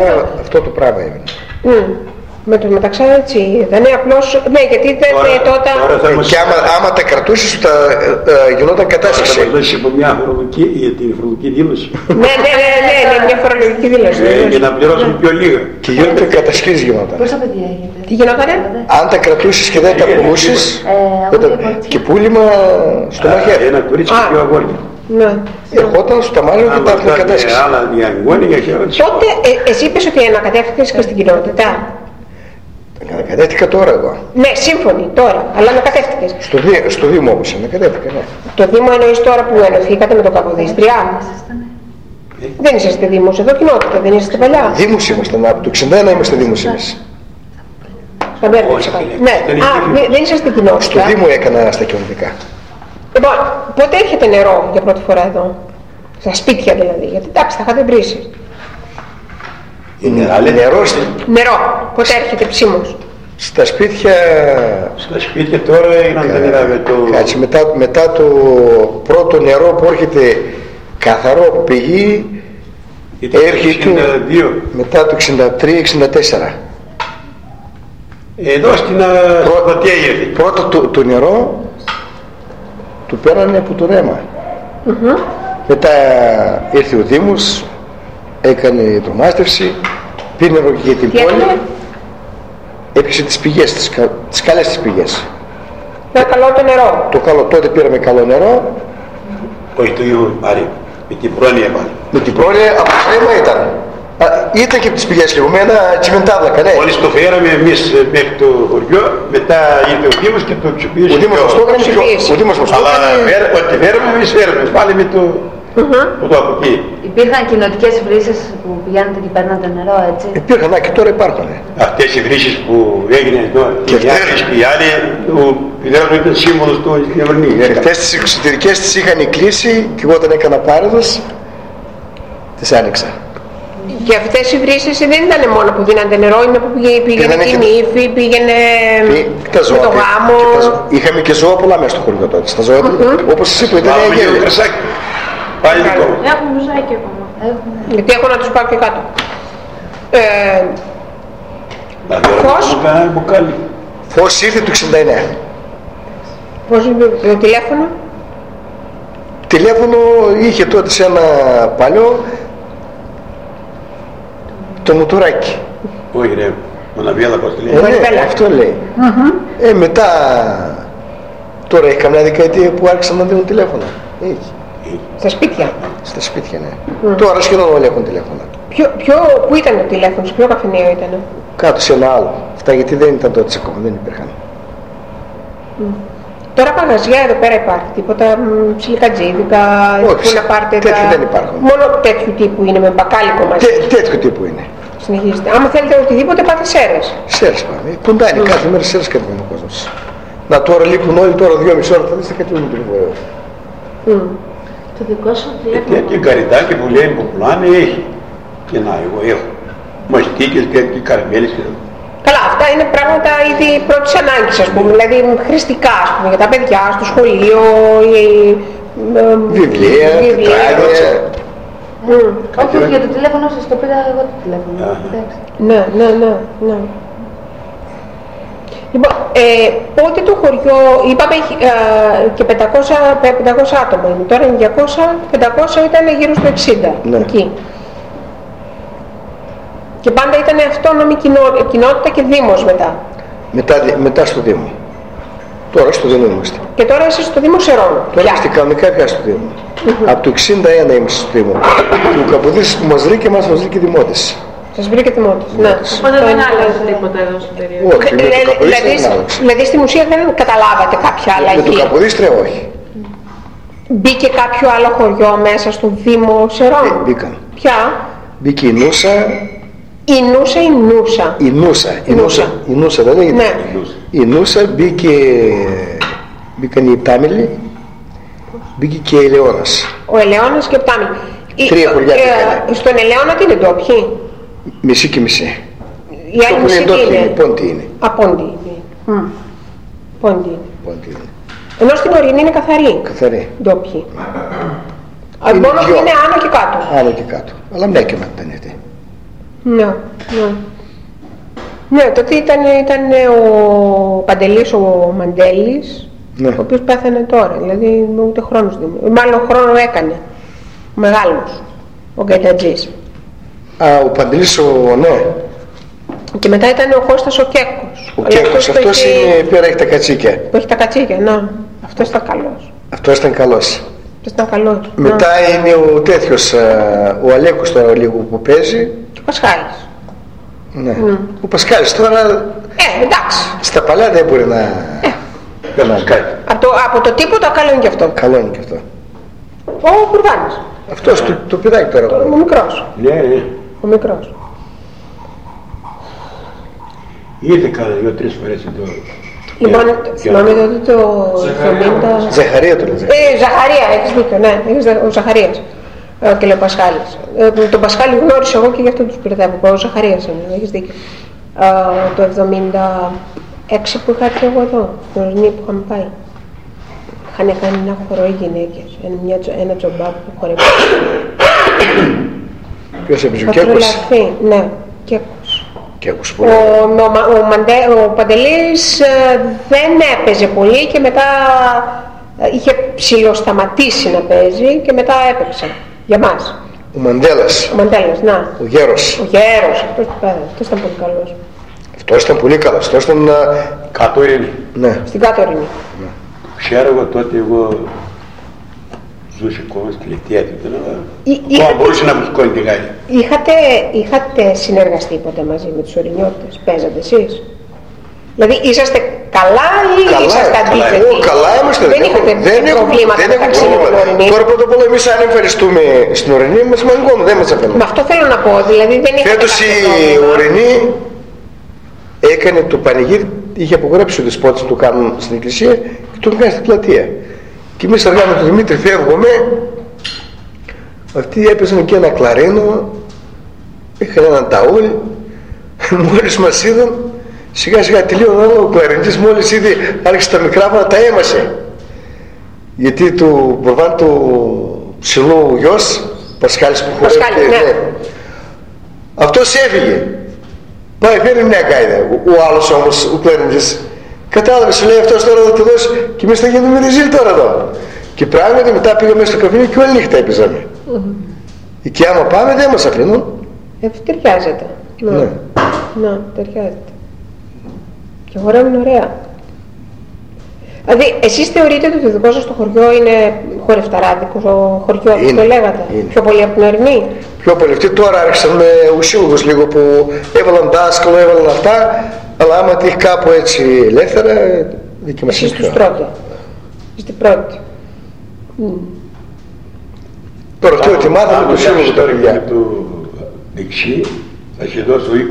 Αυτό το πράγμα είναι. Με το μεταξύ έτσι ήταν απλώς, ναι, γιατί δεν τότε... Και άμα τα κρατούσες, γινόταν κατάσχεση. Θα μας δώσεις από μια φορολογική δήλωση. Ναι, μια φορολογική δήλωση. Για να πληρώσουν πιο λίγα. Και γίνονται κατασχέσεις γινόταν. Πόσα παιδιά έχετε? Τι γινότανε? Αν τα κρατούσες και δεν τα πουλούσες, και πούλημα στο μαχαίρι. Ένα κορίτσι και πιο αγόρια. Ναι. Ερχόταν στο ταμάνιο και τα έφερε κατάσχεση. Άλλα διαμηγόνια και άλλα. Τότε εσύ είπες ότι ανακατεύθηκες και στην κοινότητα. Ανακατεύτηκα τώρα εγώ. Ναι, σύμφωνοι τώρα, αλλά ανακατεύτηκες. Στο Δήμο όμως ανακατεύτηκα, ναι. Το Δήμο εννοείς τώρα που ενωθήκατε με το Καποδίστρια? Δεν είσαστε Δήμος, εδώ κοινότητα, δεν είσαστε παλιά? Δήμος ήμασταν, από το 61 είμαστε Δήμος εμείς. Ναι, δεν είσαστε κοινότητα. Στο Δήμο έκανα στα κοινωνικά. Λοιπόν, πότε έρχεται νερό για πρώτη φορά εδώ? Στα σπίτια δηλαδή, γιατί εντάξει θα είχατε βρήσει. Νερό, πότε έρχεται ψήμος? Στα σπίτια... Στα σπίτια τώρα έγιναν τα νερά με το... Κάτσε, μετά το πρώτο νερό που έρχεται καθαρό από πηγή, έρχεται μετά το 63-64. Εδώ στην Κρατία ήρθε. Πρώτα το νερό του πέρανε από το ρέμα. Μετά ήρθε ο Δήμος, έκανε τρομάστευση, πήρε νερό και για την πόλη, έπιασε τις πηγές, τις καλές τις πηγές. Με καλό το νερό. Το καλό, τότε πήραμε καλό νερό. Όχι το ίδιο πάρει, με την πρόνοια πάλι. Με την πρόνοια από το ρέμα ήταν. Ήταν και από τις πηγές λίγο, με ένα τσιμεντάβλακα, ναι. Μόλις το φέραμε εμείς μέχρι το χωριό, μετά ήρθε ο Δήμος και το ψηφίσε. Ο Δήμος μας το έκανε, ο Δήμος μας το έκανε. Αλλά ό,τι φέραμε εμείς φέραμε, πάλι με το από εκεί. Υπήρχαν κοινοτικές βρύσες που πηγαίνετε και παίρνατε νερό, έτσι? Υπήρχαν, και τώρα υπάρχουν. Αυτές οι βρύσες που έγιναν εδώ, και οι άλλοι, ο Πιδέρος ήταν σύμβολος του Ευρνή. Και αυτές τις εξωτερικές τις είχαν κλείσει και εγώ όταν έκανα πάρεδος, τις άνοιξα. Και αυτές οι βρύσες δεν ήταν μόνο που δίνανε νερό, είναι που πήγαινε και η νύφη, πήγαινε με το γάμο. Είχαμε και ζώα πολλά μέσα στο χωριό τότε. Στα ζώα, όπως σας είπα, ήταν η αγέλη. Πάλι δικό. Έχουμε μουζάκι ακόμα. Γιατί έχω να τους πάω και κάτω. Φως. Φως ήρθε το 69. Πώς είναι το τηλέφωνο? Τηλέφωνο είχε τότε σε ένα παλιό το μοτοράκι. Όχι ρε, Μαναβιέλα πώς τη λέει. Ναι, αυτό λέει. Μετά, τώρα έχει καμιά δεκαετία που άρχισαν να δίνουν τηλέφωνα. Έχει. Στα σπίτια. Στα σπίτια, ναι. Τώρα σχεδόν όλοι έχουν τηλέφωνα. Πού ήταν το τηλέφωνο, σε ποιο καφενείο ήταν? Κάτω σε ένα άλλο. Αυτά γιατί δεν ήταν τότε ακόμα, δεν υπήρχαν. Τώρα παγαζιά εδώ πέρα υπάρχει τίποτα, ψιλικατζίδικα, όχι, να πάρετε τέτοιου δεν υπάρχουν. Μόνο τέτοιου τύπου είναι, με μπακάλικο μαζί. Τέτοιου τύπου είναι. Συνεχίζετε. Άμα θέλετε οτιδήποτε πάτε Σέρες. Σέρες πάμε. Ποντάνει κάθε μέρα Σέρες κατεβαίνει ο κόσμος. Να τώρα λείπουν όλοι τώρα 2,5 ώρα θα δεις τα κατεβαίνουν πριν βοηθό. Το δικό σου τηλέφωνο. Τέτοια καριτάκι που λέει που πουλάνε έχει. Και να, εγώ έχω. Μαστίκες και καραμέλες και Καλά, αυτά είναι πράγματα ήδη πρώτης ανάγκης, ας πούμε, δηλαδή χρηστικά, ας πούμε, για τα παιδιά, στο σχολείο, βιβλία, τετράδια. Όχι, για το τηλέφωνο σας το πήρα εγώ το τηλέφωνο. Ναι. Λοιπόν, πότε το χωριό, είπαμε και 500 άτομα είναι, τώρα είναι 500 ήταν γύρω στο 60, εκεί. Και πάντα ήταν αυτόνομη κοινότητα και δήμος μετά. Μετά στο Δήμο. Τώρα στο Δήμο είμαστε. Και τώρα είσαι στο Δήμο Σερών. Τώρα είμαστε κανονικά πια στο Δήμο. Από το 61 είμαστε στο Δήμο. Και ο Καποδίστρης που μας βρήκε, μας βρήκε δημότης. Σας βρήκε δημότης, ναι. Οπότε δεν άλλαξε τίποτα εδώ στην περίοδο. Όχι, δηλαδή στην ουσία δεν καταλάβατε κάποια αλλαγή. Με τον Καποδίστρια όχι. Μπήκε κάποιο άλλο χωριό μέσα στο Δήμο Σερών? Μπήκαν. Ποια? Μπήκε η Νούσα. Η Νούσα ή Νούσα? Η Νούσα δεν λέγεται. Ναι. Η Νούσα μπήκαν οι Επτάμιλοι, μπήκε και η Ελαιώνας. Ο Ελαιώνας και Επτάμιλοι. 3 χωριά μπήκανε. Στον Ελαιώνα τι είναι ντόπιοι? Μισή και μισή. Η άλλη μισή τι είναι? Πόντι είναι. Πόντι είναι. Ενώ στην Ορεινή είναι καθαρή. Ντόπιοι. Μόνο που είναι άνω και κάτω. Άνω και κάτω. Αλλά μια και δεν είναι. Ναι, ναι. Ναι, τότε ήταν ο Παντελής ο Μαντέλης, Ναι. ο οποίος πέθανε τώρα, δηλαδή ούτε χρόνος δεν είναι. Μάλλον χρόνο έκανε, ο μεγάλος, ο Γκαϊτατζής. Α, ο Παντελής ναι. Και μετά ήταν ο Κώστας ο Κέκος. Ο Κέκος, αυτός είναι, πέρα έχει τα κατσίκια. Που έχει τα κατσίκια, ναι. Αυτός ήταν καλός. Αυτός ήταν καλός. Αυτός ήταν καλός. Μετά είναι ο τέτοιος, ο Αλέκος τώρα λίγο που παίζει. Και ο Πασχάλης. Ναι. Ο Πασχάλης τώρα, Εντάξει. στα παλιά δεν μπορεί να κάνει. Από το τίποτα καλό είναι και αυτό. Καλό είναι και αυτό. Ο Κουρβάνης. Αυτός το πηδάκι τώρα. Ο μικρός. Ναι. Ο μικρός. Ήρθε κάνα 2-3 φορές εδώ. Λοιπόν, θυμάμαι τότε το 70... Ζαχαρία το λέει. Ζαχαρία, έχεις δίκιο, ναι, ο Ζαχαρίας. Και λέει ο Πασχάλης. Τον Πασχάλη γνώρισα εγώ και γι' αυτό τους μπερδεύω. Ο Ζαχαρίας είναι, έχεις δίκιο. Το 76 που είχα έρθει εγώ εδώ, στην Ορεινή που είχαμε πάει. Είχαν κάνει ένα χορό οι γυναίκες, ένα τζομπά που χορεύει. Ποιος έπαιζε, ο Κέκος? Ναι, Κέκος. Κέκος, Ο Παντελής δεν έπαιζε πολύ και μετά είχε ψιλοσταματήσει να παίζει και μετά έπαιξε για μας. Ο Μαντέλας. Ο Μαντέλας, να. Ο Γέρος. Ο Γέρος, αυτός που πέδε, αυτός ήταν πολύ καλός. Αυτός ήταν πολύ καλός. Αυτός ήταν... Κάτω Ειρήνη. Ναι. Στην Κάτω Ειρήνη. Ξέρω εγώ τότε εγώ ζούσε ακόμα στη Λεκτία του. Είχατε... μπορούσε να μου σηκώνει τη γάλη. Είχατε συνεργαστεί ποτέ μαζί με τους Ορεινιώτες, παίζατε εσείς? Δηλαδή είσαστε καλά ή είσαστε αντίθετοι? Καλά είμαστε. Δεν είχατε προβλήματα μεταξύ με την Ορεινή? Τώρα πρώτα απ' όλα εμείς αν εμφανιστούμε στην Ορεινή μας μαγκώνουν, δεν μας αφήνουν. Με αυτό θέλω να πω, δηλαδή δεν είχατε Φέτος η Ορεινή έκανε το πανηγύρι, είχε απογράψει ο δεσπότης να το κάνουν στην εκκλησία και τον κάνει στην πλατεία. Και εμείς αργά με τον Δημήτρη φεύγουμε, αυτοί έπαιζαν και ένα κλαρίνο, είχαν έναν ταούλ, μόλις μας είδαν, σιγά σιγά τελείωνε ο κλαρινητής, μόλις είδε άρχισε τα μικρόφωνα, τα έμασε. Γιατί του προβάν του ψηλού γιος, Πασχάλης που χορεύει, ναι. Αυτός έφυγε. Πάει φέρει μια γκάιδα, ο άλλος όμως, ο κλαρινητής. Κατάλαβε, σου λέει αυτός τώρα θα του δώσει και εμείς θα γίνουμε ριζίλ τώρα εδώ. Και πράγματι μετά πήγαμε μέσα στο καφενείο και όλη νύχτα έπαιζαμε. Και άμα πάμε δεν μας αφήνουν. Ταιριάζεται. Ναι. Ναι, ταιριάζεται. Και χορεύουν ωραία. Δηλαδή, εσείς θεωρείτε ότι το δικό σας το χωριό είναι χορευταράδικο, το χωριό όπως το λέγατε? Είναι. Πιο πολύ από την Ορεινή? Πιο πολύ. Αυτοί τώρα άρχισαν με ουσίλογους λίγο που έβαλαν δάσκαλο, έβαλαν αυτά. Αλλά άμα τύχει κάπου έτσι ελεύθερα, δική μας εσείς τους τρώτε. Είστε πρώτοι. Τώρα αυτό ότι μάθαμε το σύλλογο τα παιδιά. του δεξί θα σε δώσω 20.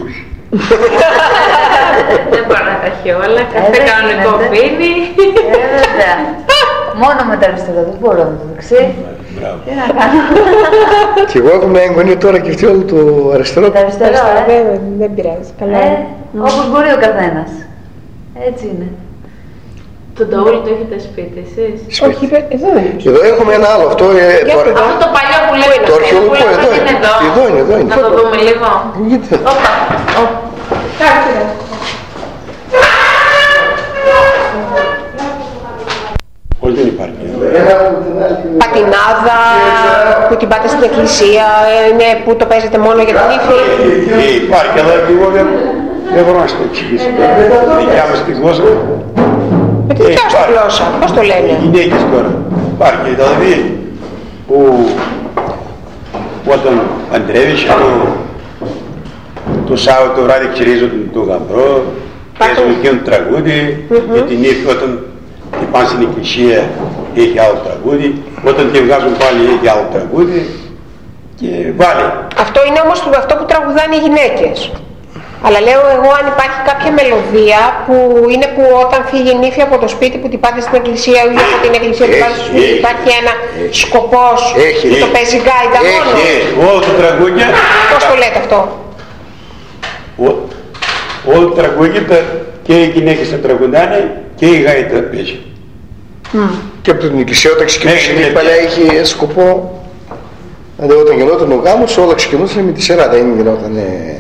Δεν μπορώ να τα έχει όλα, κάθε κανονικό πίνει. Βέβαια. Μόνο με τα αριστερά, δεν μπορώ να το δεξί. Τι να κάνω. Και εγώ έχω μια εγγονή τώρα και αυτή όλο το αριστερό. Τα αριστερά, Δεν πειράζει, καλά. όπως μπορεί ο καθένας. Έτσι είναι. Το νταούλι το έχετε σπίτι εσείς? Όχι, εδώ είναι. Εδώ έχουμε ένα άλλο, αυτό Αυτό το παλιό που λέμε, το αρχαιολογικό εδώ είναι. Εδώ είναι. Να το δούμε λίγο. Γιατί? Όπα. Όχι, δεν υπάρχει. Πατινάδα, που την πάτε στην εκκλησία, είναι που το παίζετε μόνο για την ύφη. Υπάρχει, αλλά εγώ δεν μπορώ να σου το εξηγήσω. Δικιά μας τη γλώσσα. Με τη δικιά σου γλώσσα, πώς το λένε? Οι γυναίκες τώρα. Υπάρχει, δηλαδή, που όταν παντρεύεις, το Σάββατο βράδυ ξυρίζουν τον γαμπρό, παίζουν εκείνο το τραγούδι, για την ύφη όταν την πάνε στην εκκλησία έχει άλλο τραγούδι, όταν τη βγάζουν πάλι έχει άλλο τραγούδι και βάλει. Αυτό είναι όμως αυτό που τραγουδάνε οι γυναίκες. Αλλά λέω εγώ αν υπάρχει κάποια μελωδία που είναι που όταν φύγει η νύφη από το σπίτι που την πάτε στην εκκλησία ή από την εκκλησία που πάτε στο σπίτι υπάρχει ένα σκοπός που το παίζει γκάιντα μόνο. Όλα τα τραγούδια. Πώς το λέτε αυτό? Όλα τα τραγούδια και οι γυναίκες τα τραγουδάνε και η γάιτα παίζει. Και από την εκκλησία όταν ξεκινούσε η παλιά είχε σκοπό. Δηλαδή όταν γινόταν ο γάμος όλα ξεκινούσαν με τη σειρά, δεν γινόταν